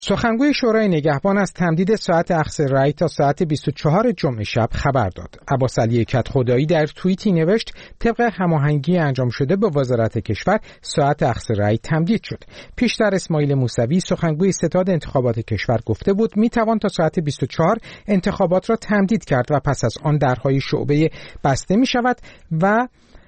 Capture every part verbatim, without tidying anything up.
سخنگوی شورای نگهبان از تمدید ساعت اخذ رأی تا ساعت بیست و چهارم جمعه شب خبر داد. عباس علی کدخدایی در توییتی نوشت طبق هماهنگی انجام شده با وزارت کشور ساعت اخذ رأی تمدید شد. پیشتر اسماعیل موسوی سخنگوی ستاد انتخابات کشور گفته بود می توان تا ساعت بیست و چهار انتخابات را تمدید کرد و پس از آن درهای شعبه بسته می شود و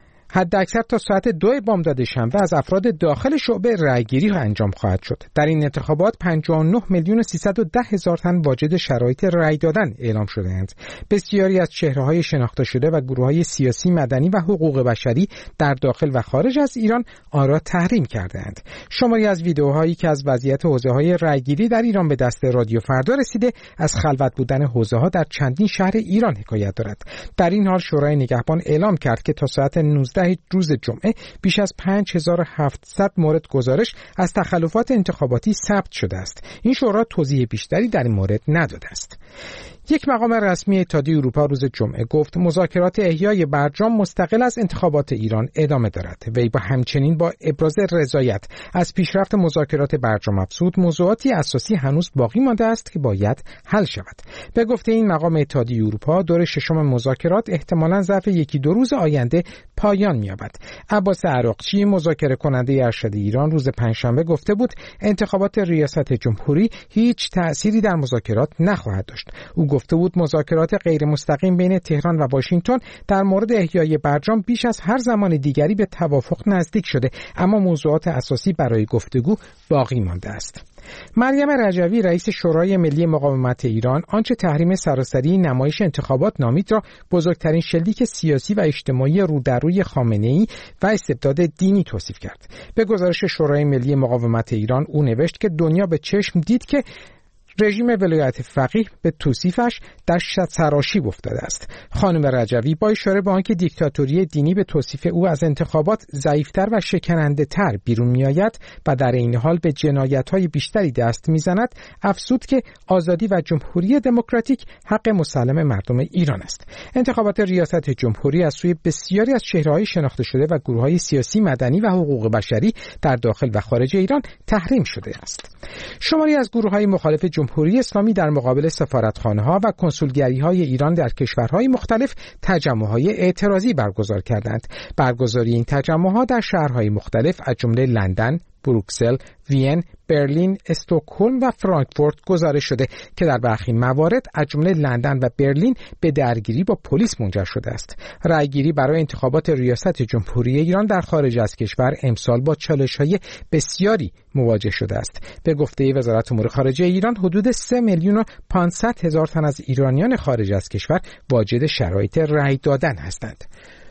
حد اکثر تا ساعت دو بامداد شنبه از افراد داخل شعبه رأیگیری انجام خواهد شد. در این انتخابات پنجاه و نه میلیون و سیصد و ده هزار تن واجد شرایط رأی دادن اعلام شده‌اند. بسیاری از چهره‌های شناخته شده و گروه‌های سیاسی، مدنی و حقوق بشری در داخل و خارج از ایران آن را تحریم کرده‌اند. شماری از ویدیوهایی که از وضعیت حوزه‌های رأیگیری در ایران به دست رادیو فردا رسیده از خلوت بودن حوزه‌ها در چندین شهر ایران حکایت دارد. در این حال شورای نگهبان اعلام کرد که تا ساعت نوزده روز جمعه بیش از پنج هزار و هفتصد مورد گزارش از تخلفات انتخاباتی ثبت شده است. این شورا توضیح بیشتری در این مورد نداده است. یک مقام رسمی اتحادیه اروپا روز جمعه گفت مذاکرات احیای برجام مستقل از انتخابات ایران ادامه دارد. وی با همچنین با ابراز رضایت از پیشرفت مذاکرات برجام افزود موضوعاتی اساسی هنوز باقی مانده است که باید حل شود. به گفته این مقام اتحادیه اروپا دور ششم مذاکرات احتمالاً ظرف یکی دو روز آینده پایان می‌یابد. عباس عراقچی مذاکره کننده ارشد ایران روز پنجشنبه گفته بود انتخابات ریاست جمهوری هیچ تأثیری در مذاکرات نخواهد داشت. او گفته بود مذاکرات غیر مستقیم بین تهران و واشنگتن در مورد احیای برجام بیش از هر زمان دیگری به توافق نزدیک شده، اما موضوعات اساسی برای گفتگو باقی مانده است. مریم رجوی رئیس شورای ملی مقاومت ایران آنچه تحریم سراسری نمایش انتخابات نامید را بزرگترین شلیک سیاسی و اجتماعی رو در روی خامنه‌ای و استبداد دینی توصیف کرد. به گزارش شورای ملی مقاومت ایران او نوشت که دنیا به چشم دید که رژیم ولایت فقیه به توصیفش در سراشیب افتاده است. خانم رجوی با اشاره به آنکه دیکتاتوری دینی به توصیف او از انتخابات ضعیفتر و شکننده تر بیرون می آید و در این حال به جنایت‌های بیشتری دست می‌زند، افزود که آزادی و جمهوری دموکراتیک حق مسلم مردم ایران است. انتخابات ریاست جمهوری از سوی بسیاری از چهره‌های شناخته شده و گروه‌های سیاسی، مدنی و حقوق بشری در داخل و خارج ایران تحریم شده است. شماری از گروه‌های مخالف جمهوری اسلامی در مقابل سفارتخانه‌ها و کنسولگری‌های ایران در کشورهای مختلف تجمع‌های اعتراضی برگزار کردند. برگزاری این تجمع‌ها در شهرهای مختلف از جمله لندن، بروکسل، وین، برلین، استکهلم و فرانکفورت گزارش شده که در برخی موارد از جمله لندن و برلین به درگیری با پلیس منجر شده است. رأیگیری برای انتخابات ریاست جمهوری ایران در خارج از کشور امسال با چالش‌های بسیاری مواجه شده است. به گفته وزارت امور خارجه ایران حدود سه میلیون و پانصد هزار تن از ایرانیان خارج از کشور واجد شرایط رأی دادن هستند.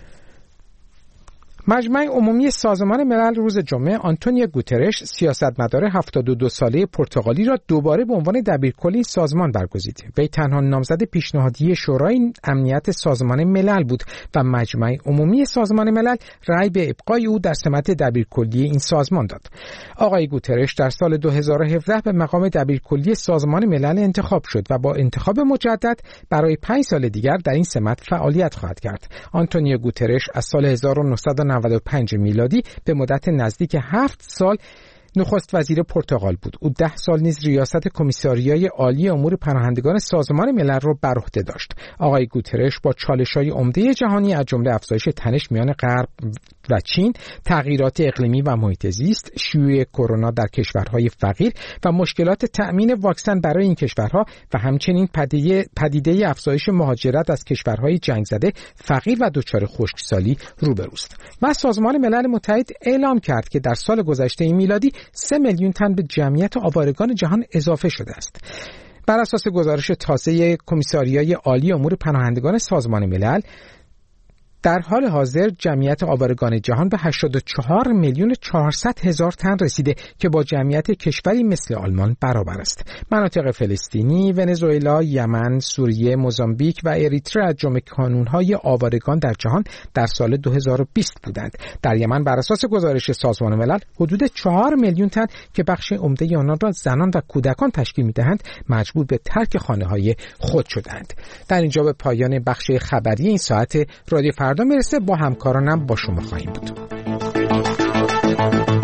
مجمع عمومی سازمان ملل روز جمعه آنتونیو گوترش سیاستمدار هفتاد و دو ساله پرتغالی را دوباره به عنوان دبیرکل سازمان برگزید. وی تنها نامزد پیشنهادی شورای امنیت سازمان ملل بود و مجمع عمومی سازمان ملل رأی به ابقای او در سمت دبیرکلی این سازمان داد. آقای گوترش در سال دو هزار و هفده به مقام دبیرکلی سازمان ملل انتخاب شد و با انتخاب مجدد برای پنج سال دیگر در این سمت فعالیت خواهد کرد. آنتونیو گوترش از سال هزار و نهصد و نود و پنج میلادی به مدت نزدیک هفت سال نخست وزیر پرتغال بود. او ده سال نیز ریاست کمیساریای عالی امور پناهندگان سازمان ملل را بر عهده داشت. آقای گوترش با چالش‌های عمده جهانی از جمله افزایش تنش میان غرب و چین، تغییرات اقلیمی و محیط زیست، شیوع کرونا در کشورهای فقیر و مشکلات تأمین واکسن برای این کشورها و همچنین پدیده پدیده افزایش مهاجرت از کشورهای جنگ زده، فقیر و دچار خشکسالی روبروست. و سازمان ملل متحد اعلام کرد که در سال گذشته میلادی سه میلیون تن به جمعیت آوارگان جهان اضافه شده است. بر اساس گزارش تازه کمیساریای عالی امور پناهندگان سازمان ملل، در حال حاضر جمعیت آوارگان جهان به هشتاد و چهار میلیون و چهارصد هزار تن رسیده که با جمعیت کشوری مثل آلمان برابر است. مناطق فلسطینی، ونزوئلا، یمن، سوریه، موزامبیک و اریتره از جمله کانون‌های آوارگان در جهان در سال دو هزار و بیست بودند. در یمن بر اساس گزارش سازمان ملل حدود چهار میلیون تن که بخش عمده آنان را زنان و کودکان تشکیل می‌دهند مجبور به ترک خانه‌های خود شدند. در اینجا به پایان بخش خبری این ساعت رادیو فردا میرسه. با همکارانم با شما خواهیم بود.